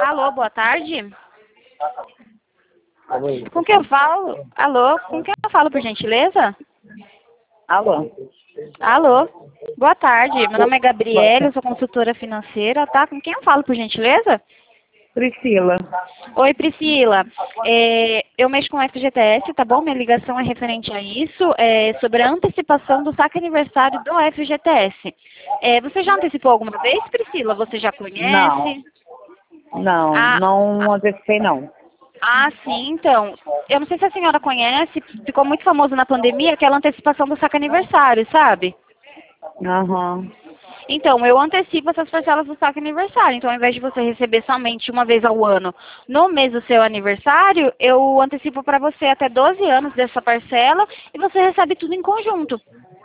Alô, boa tarde. Oi. Com quem eu falo? Alô, com quem eu falo, por gentileza? Alô? Alô, boa tarde. Meu nome é Gabriela, eu sou consultora financeira, tá? Com quem eu falo, por gentileza? Priscila. Oi, Priscila. Eu mexo com o FGTS, tá bom? Minha ligação é referente a isso, sobre a antecipação do saque aniversário do FGTS. Você já antecipou alguma vez, Priscila? Você já Não, conhece? Ah, não antecipei não. sim, então. Eu não sei se a senhora conhece, ficou muito famoso na pandemia, aquela antecipação do saque aniversário, sabe? Aham. Então, eu antecipo essas parcelas do saque aniversário. Então, ao invés de você receber somente uma vez ao ano no mês do seu aniversário, eu antecipo para você até 12 anos dessa parcela e você recebe tudo em conjunto.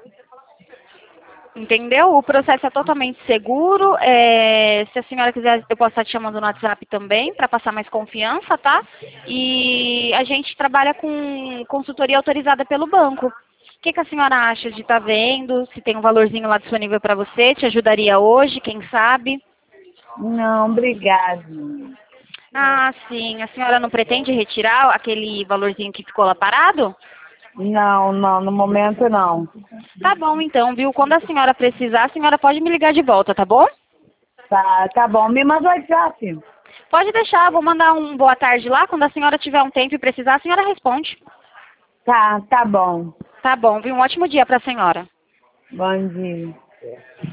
Entendeu? O processo é totalmente seguro. Se a senhora quiser, eu posso estar te chamando no WhatsApp também, para passar mais confiança, tá? E a gente trabalha com consultoria autorizada pelo banco. O que a senhora acha de estar vendo? Se tem um valorzinho lá disponível para você, te ajudaria hoje, quem sabe? Não, obrigado. Ah, sim. A senhora não pretende retirar aquele valorzinho que ficou lá parado? Não, no momento não. Tá bom, então, viu? Quando a senhora precisar, a senhora pode me ligar de volta, tá bom? Tá bom. Me manda o WhatsApp. Pode deixar, vou mandar um boa tarde lá. Quando a senhora tiver um tempo e precisar, a senhora responde. Tá bom. Tá bom, viu? Um ótimo dia para a senhora. Bom dia.